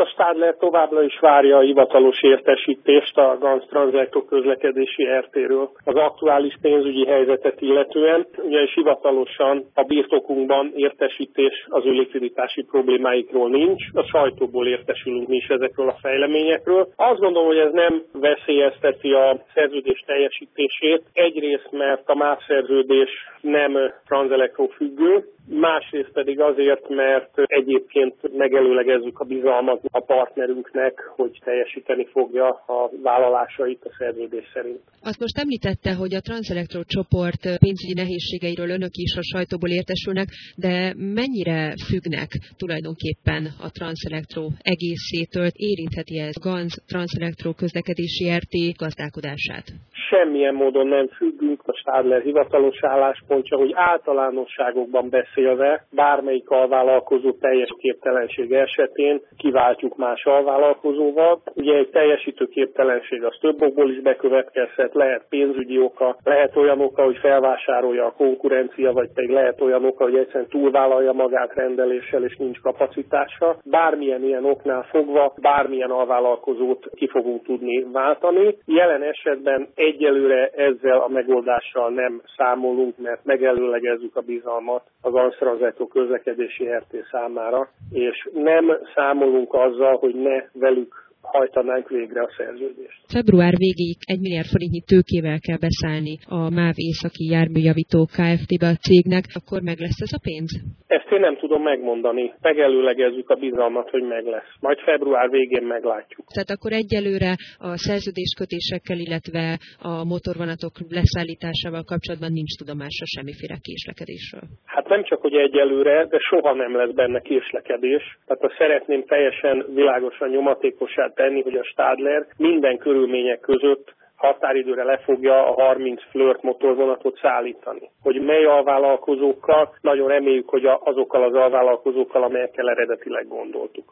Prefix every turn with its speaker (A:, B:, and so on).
A: A Stadler továbbra is várja a hivatalos értesítést a Ganz Transelectro közlekedési RT-ről az aktuális pénzügyi helyzetet illetően, ugyanis hivatalosan a birtokunkban értesítés az ő likviditási problémáikról nincs, a sajtóból értesülünk mi is ezekről a fejleményekről. Azt gondolom, hogy ez nem veszélyezteti a szerződés teljesítését, egyrészt mert a MÁV szerződés nem Transelectro függő, másrészt pedig azért, mert egyébként megelőlegezzük a bizalmat a partnerünknek, hogy teljesíteni fogja a vállalásait a szerződés szerint.
B: Azt most említette, hogy a Transelectro csoport pénzügyi nehézségeiről önök is a sajtóból értesülnek, de mennyire függnek tulajdonképpen a Transelectro egészétől? Érintheti ez Ganz Transelectro közlekedési RT gazdálkodását? Semmilyen
A: módon nem függünk, a Stadler hivatalos álláspontja, hogy általánosságokban beszélve bármelyik alvállalkozó teljes képtelenség esetén kiváltjuk más alvállalkozóval. Ugye egy teljesítő képtelenség az több okból is bekövetkezhet, lehet pénzügyi oka, lehet olyan oka, hogy felvásárolja a konkurencia, vagy pedig lehet olyan oka, hogy egyszerűen túlvállalja magát rendeléssel és nincs kapacitása. Bármilyen ilyen oknál fogva, bármilyen alvállalkozót ki fogunk tudni váltani. Jelen esetben egyelőre ezzel a megoldással nem számolunk, mert megelőlegezzük a bizalmat a Ganz Transelectro közlekedési RT számára, és nem számolunk azzal, hogy ne velük hajtanánk végre a szerződést.
B: Február végéig 1 milliárd forintnyi tőkével kell beszállni a MÁV északi járműjavító Kft-be a cégnek, akkor meg lesz ez a pénz?
A: Ezt én nem tudom megmondani. Megelőlegezzük a bizalmat, hogy meg lesz. Majd február végén meglátjuk.
B: Tehát akkor egyelőre a szerződéskötésekkel, illetve a motorvonatok leszállításával kapcsolatban nincs tudomása semmiféle késlekedésről?
A: Hát nem csak, hogy egyelőre, de soha nem lesz benne késlekedés. Tehát azt szeretném teljesen világosan nyomatékossá tenni, hogy a Stadler minden körülmények között határidőre le fogja a 30 Flirt motorvonatot szállítani. Hogy mely alvállalkozókkal, nagyon reméljük, hogy azokkal az alvállalkozókkal, amelyekkel eredetileg gondoltuk.